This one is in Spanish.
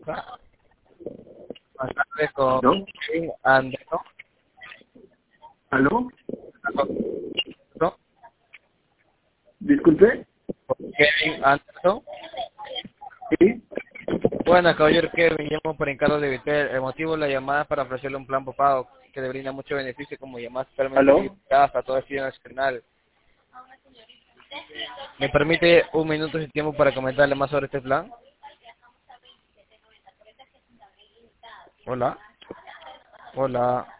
Buenas tardes con ¿Aló? Kevin Anderson. ¿Aló? ¿No? Disculpe. Kevin Anderson. Sí. Bueno, caballero Kevin, llamo por encargo de Vitel. El motivo de la llamada es para ofrecerle un plan postpago que le brinda mucho beneficio como llamadas totalmente ¿Aló? limitadas a todo destino nacional. ¿Me permite un minuto de tiempo para comentarle más sobre este plan? Hola. Hola.